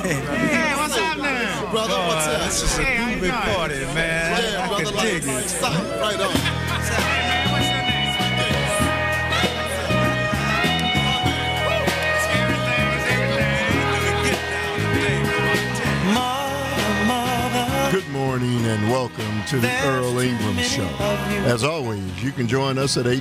Hey, what's happening? Brother, what's up? This is a groovy party, man. Yeah, I brother, can like, dig it. stop, right on. Hey, man, what's your name? Good morning and welcome to the Earl Ingram Show. As always, you can join us at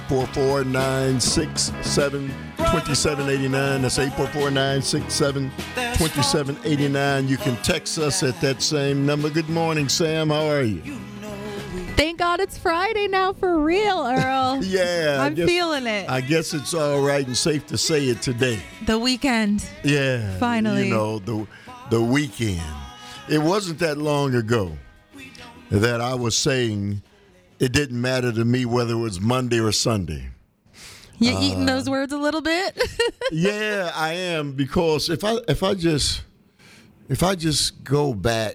844-967-2789. That's 844-967-2789. You can text us at that same number. Good morning, Sam. How are you? Thank God it's Friday now for real, Earl. Yeah. I'm feeling it. I guess it's all right and safe to say it today. The weekend. Yeah. Finally. You know, the weekend. It wasn't that long ago that I was saying it didn't matter to me whether it was Monday or Sunday. You eating those words a little bit? Yeah, I am, because if I just go back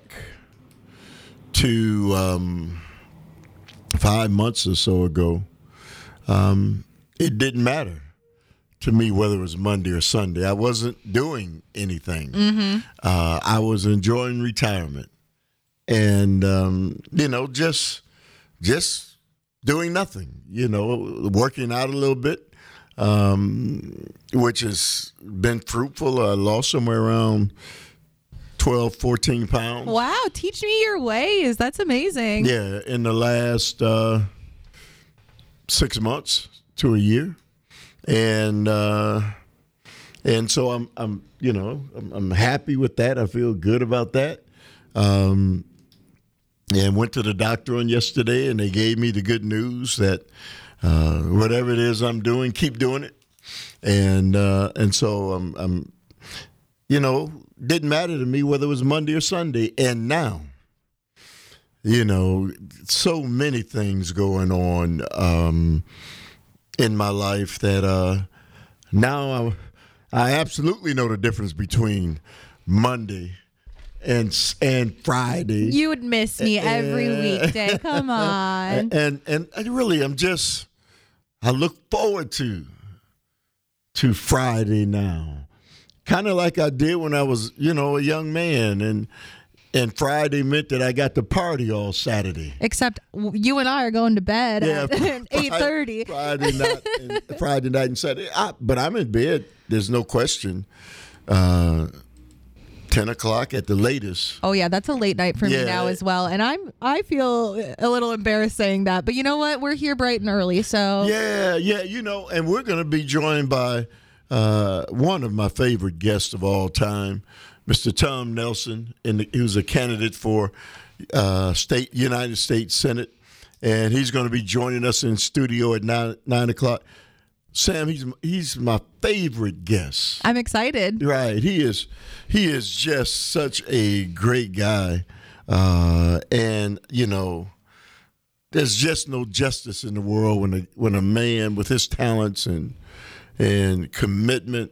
to 5 months or so ago, it didn't matter to me whether it was Monday or Sunday. I wasn't doing anything. Mm-hmm. I was enjoying retirement, and just doing nothing. Working out a little bit, which has been fruitful. I lost somewhere around 12, 14 pounds. Wow, teach me your ways. That's amazing. Yeah, in the last 6 months to a year. And so I'm happy with that. I feel good about that. And went to the doctor on yesterday, and they gave me the good news that whatever it is I'm doing, keep doing it. And so I'm didn't matter to me whether it was Monday or Sunday. And now, so many things going on in my life that now I absolutely know the difference between Monday and Friday. You would miss me every weekday. Come on. And really, I look forward to Friday now, kind of like I did when I was a young man, and Friday meant that I got to party all Saturday. Except you and I are going to bed at 8:30. Friday night and Saturday. But I'm in bed. There's no question. 10 o'clock at the latest. Oh yeah, that's a late night for me now as well. And I feel a little embarrassed saying that. But you know what? We're here bright and early, so Yeah, and we're going to be joined by one of my favorite guests of all time, Mr. Tom Nelson, he was a candidate for United States Senate, and he's going to be joining us in studio at 9 o'clock. Sam, he's my favorite guest. I'm excited. Right, he is just such a great guy, and there's just no justice in the world when a man with his talents and commitment,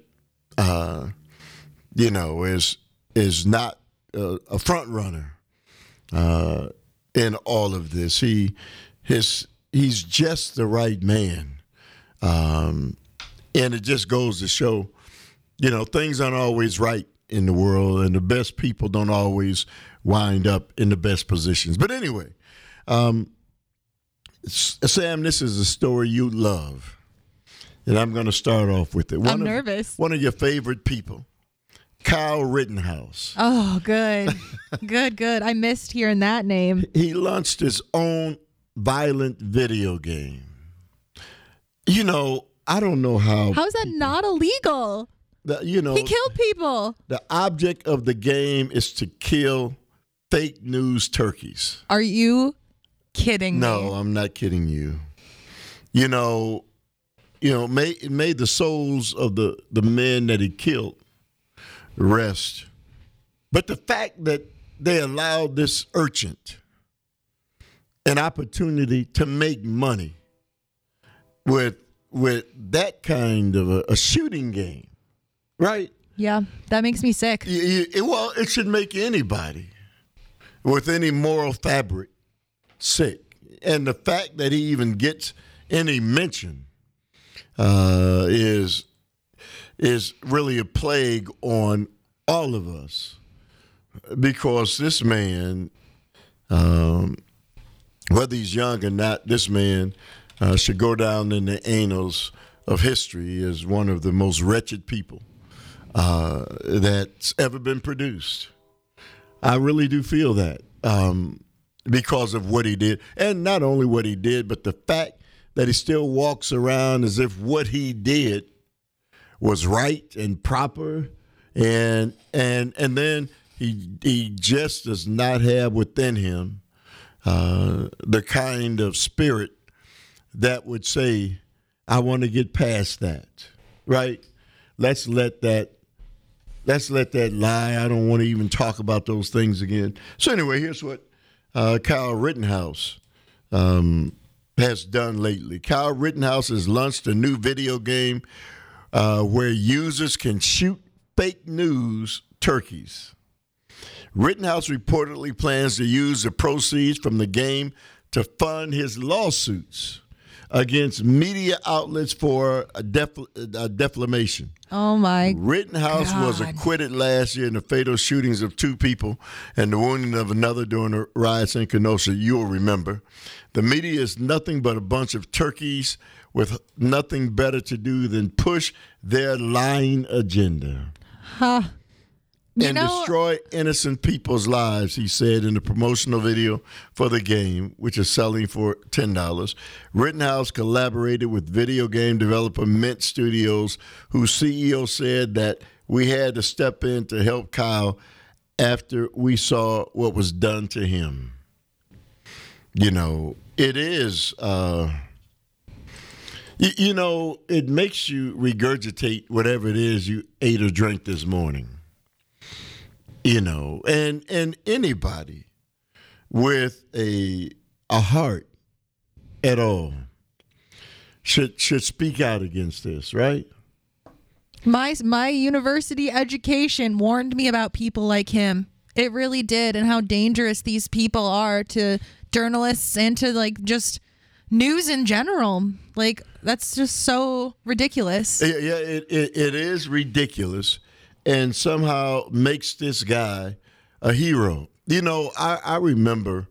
is not a front runner in all of this. He's just the right man, and it just goes to show, things aren't always right in the world, and the best people don't always wind up in the best positions. But anyway, Sam, this is a story you love. And I'm going to start off with it. I'm nervous. One of your favorite people, Kyle Rittenhouse. Oh, good. Good. I missed hearing that name. He launched his own violent video game. I don't know how. How is that not illegal? He killed people. The object of the game is to kill fake news turkeys. Are you kidding me? No, I'm not kidding you. Made the souls of the men that he killed rest. But the fact that they allowed this urchin an opportunity to make money with that kind of a shooting game, right? Yeah, that makes me sick. It should make anybody with any moral fabric sick. And the fact that he even gets any mention is really a plague on all of us. because this man, whether he's young or not, this man should go down in the annals of history as one of the most wretched people that's ever been produced. I really do feel that because of what he did. And not only what he did, but the fact that he still walks around as if what he did was right and proper. And then he just does not have within him the kind of spirit that would say, I want to get past that, right? Let's let that lie. I don't want to even talk about those things again. So anyway, here's what Kyle Rittenhouse has done lately. Kyle Rittenhouse has launched a new video game where users can shoot fake news turkeys. Rittenhouse reportedly plans to use the proceeds from the game to fund his lawsuits against media outlets for defamation. Oh, my Rittenhouse God. was acquitted last year in the fatal shootings of 2 people and the wounding of another during the riots in Kenosha. You'll remember. The media is nothing but a bunch of turkeys with nothing better to do than push their lying agenda. Huh. And destroy innocent people's lives, he said in the promotional video for the game, which is selling for $10. Rittenhouse collaborated with video game developer Mint Studios, whose CEO said that we had to step in to help Kyle after we saw what was done to him. You know, it is, it makes you regurgitate whatever it is you ate or drank this morning. You know, and anybody with a heart at all should speak out against this, right? My university education warned me about people like him. It really did, and how dangerous these people are to journalists and to like just news in general. Like, that's just so ridiculous. Yeah, it is ridiculous. And somehow makes this guy a hero. You know, I remember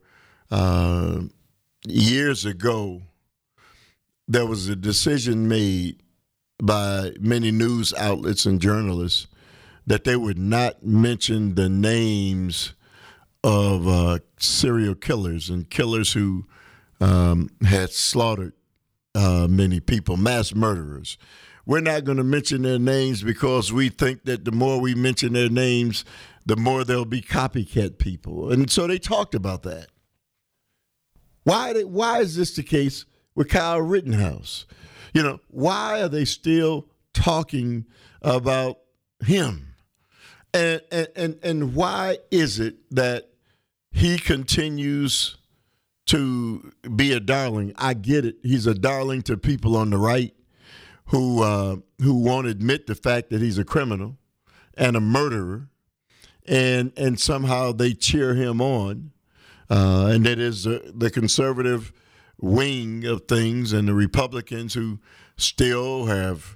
years ago, there was a decision made by many news outlets and journalists that they would not mention the names of serial killers and killers who had slaughtered many people, mass murderers. We're not going to mention their names because we think that the more we mention their names, the more there'll be copycat people. And so they talked about that. Why is this the case with Kyle Rittenhouse? You know, why are they still talking about him? And why is it that he continues to be a darling? I get it. He's a darling to people on the right who won't admit the fact that he's a criminal and a murderer, and somehow they cheer him on. And that is the conservative wing of things, and the Republicans who still have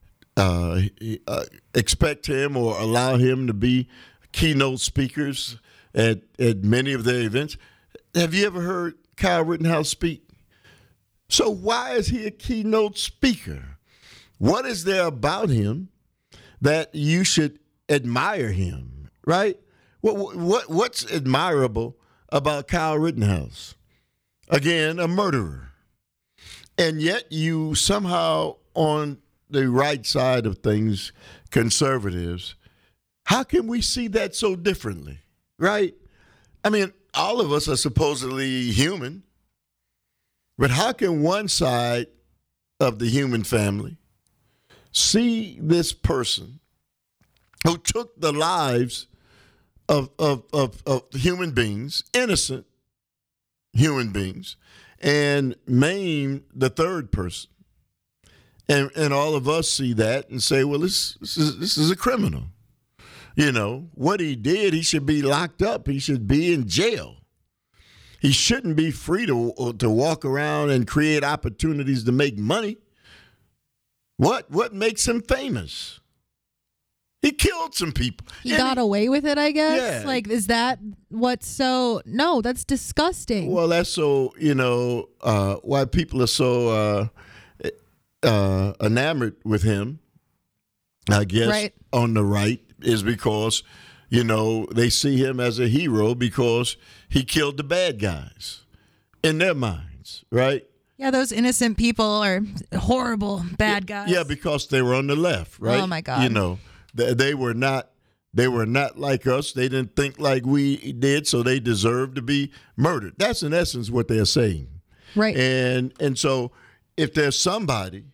expect him or allow him to be keynote speakers at many of their events. Have you ever heard Kyle Rittenhouse speak? So why is he a keynote speaker? What is there about him that you should admire him, right? What's admirable about Kyle Rittenhouse? Again, a murderer. And yet you somehow, on the right side of things, conservatives, how can we see that so differently, right? I mean, all of us are supposedly human, but how can one side of the human family see this person who took the lives of human beings, innocent human beings, and maimed the third person? And all of us see that and say, well, this is a criminal. You know, what he did, he should be locked up. He should be in jail. He shouldn't be free to walk around and create opportunities to make money. What makes him famous? He killed some people. He got away with it, I guess. Yeah. Like, is that what's so? No, that's disgusting. Well, that's so, why people are so enamored with him, I guess, Right. on the right, is because, they see him as a hero because he killed the bad guys in their minds, right? Yeah, those innocent people are horrible, bad guys. Yeah, because they were on the left, right? Oh, my God. They were not like us. They didn't think like we did, so they deserved to be murdered. That's in essence what they're saying. Right. And so if there's somebody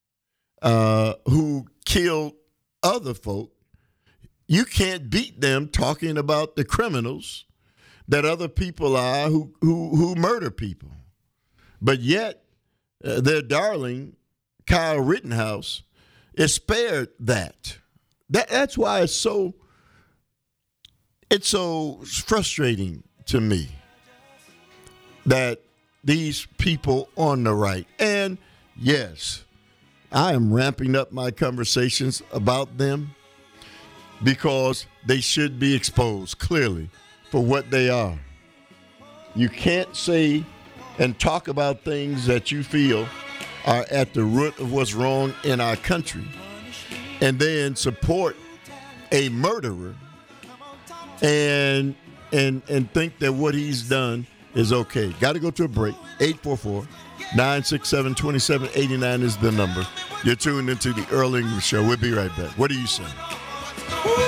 who killed other folk, you can't beat them talking about the criminals that other people are who murder people. But yet, their darling, Kyle Rittenhouse, is spared that. That's why it's so frustrating to me that these people on the right, and yes, I am ramping up my conversations about them because they should be exposed clearly for what they are. You can't say and talk about things that you feel are at the root of what's wrong in our country and then support a murderer and think that what he's done is okay. Got to go to a break. 844-967-2789 is the number. You're tuned into the Earl English Show. We'll be right back. What do you say?